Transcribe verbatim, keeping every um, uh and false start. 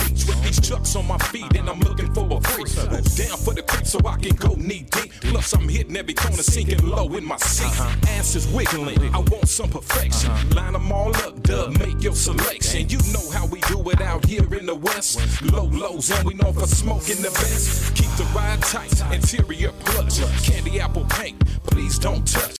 beach with these chucks on my feet, and I'm looking for a freak who's down for the creep so I can go knee deep. Plus I'm hitting every corner, sinking low in my seat. Ass is wiggling, I want some perfection. Line them all up, dub, make your selection. You know how we do it out here in the West. Low lows, and we known for smoking the best. Keep the ride tight, interior plush, candy apple paint. Please don't touch.